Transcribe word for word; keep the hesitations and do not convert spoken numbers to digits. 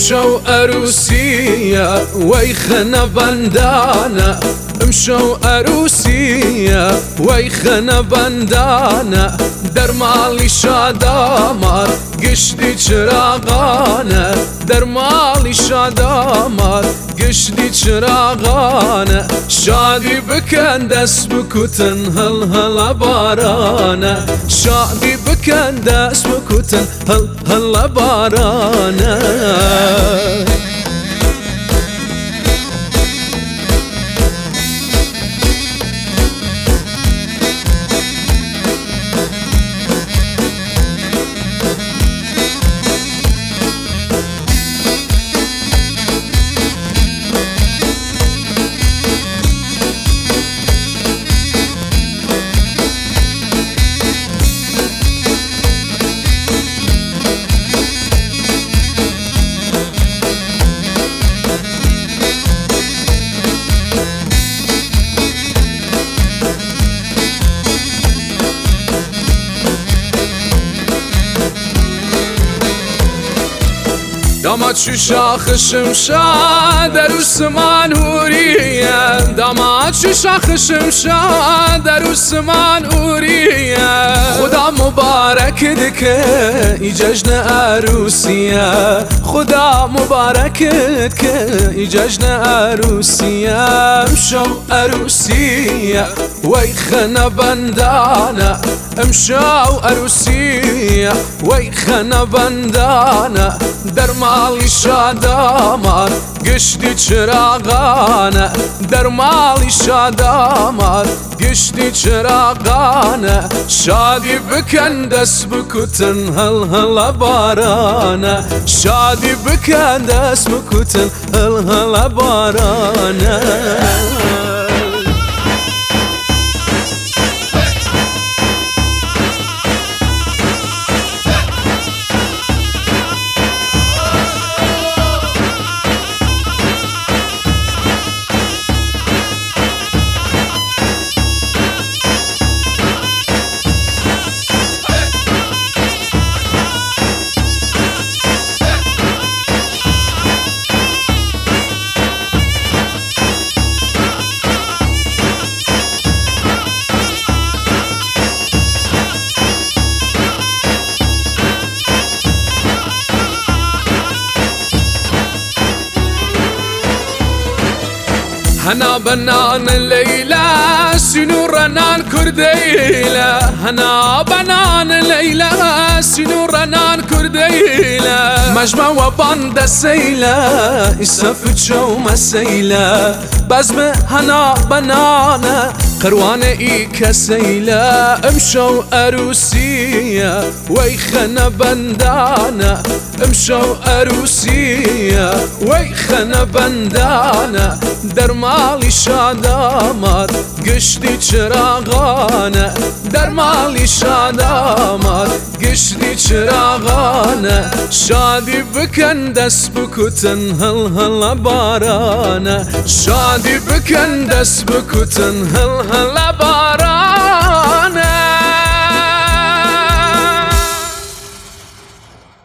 امشو عروسیه وی خنه بندانه امشو عروسیه وی خنه بندانه در مالی شادامار گشتی چراغانه در مالی شادامار گشتی چراغانه شادی بکن دست بکتن هل هل بارانه شادی بکن دست بکتن هل هل بارانه داماد شو شاخ شمشاد در عثمان اوریه داماد شو شاخ شمشاد در عثمان اوریه خدا مبارک دکه ای جشن عروسیه خدا مبارکت که ای جشن عروسیه امشو عروسیه وی خنه بندانه امشو عروسیه وی خنه بندانه در مالی شادامار گشتی چراغانه در مالی شادامار گشتی چراغانه شادی بکن دست بکتن هل هل بارانه شادی بکن دست بکتن هل هل بارانه هنا بنان ليلى سنورنان كرديلة هنا بنان ليلى سنورنان كرديلة مجمع وبند السيلة السفت شو مسيلة بزم هنا بنانة قروانة إيكا سيلة امشو عروسية ويخنا بندانة امشو عروسية ويخنا بندانة در مالی شادامات گشتی چراغانه در مالی شادامات گشتی چراغانه شادی بکن دست بکتن هل هل بارانه شادی بکن دست بکتن هل هل بارانه